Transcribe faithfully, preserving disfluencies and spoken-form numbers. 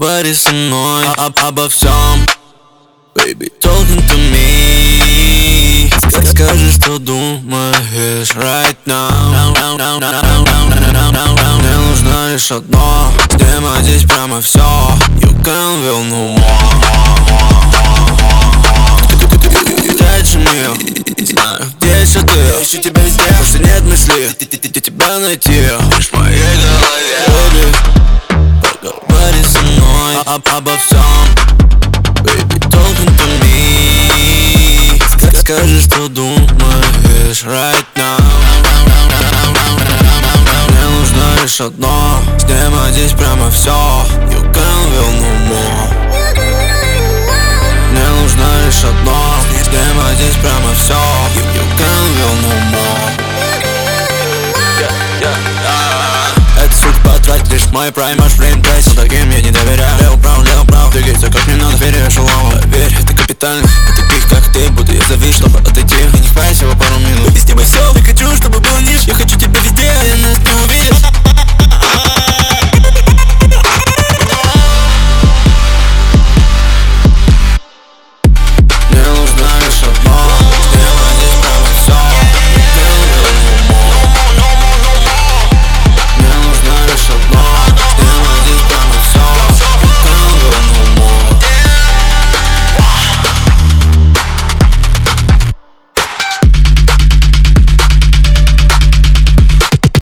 Поговори со мной об, обо всем. Baby, talking to me. Скажи, что думаешь right now. Мне нужно лишь одно. Где здесь прямо все. You can feel no more. Дальше мир. Знаю, где еще ты. Я ищу тебя везде. Больше нет мысли тебя найти лишь в моей голове. Baby, поговори со мной об, обо всем. Baby, talking to me. Скажи, что думаешь right now. Мне нужно лишь одно. С здесь прямо все. You can feel no more. Мне нужно лишь одно. С здесь прямо все. You, you can feel no more. Yeah, yeah, yeah. Это сука потратишь мой прайм, аж время прайс. Но таким я не доверяю. Лево, право, лево, право. Двигайся как мне надо, веришь улова. Поверь, это капитально. От таких как ты, буду я завис, чтобы отойти. И не хватит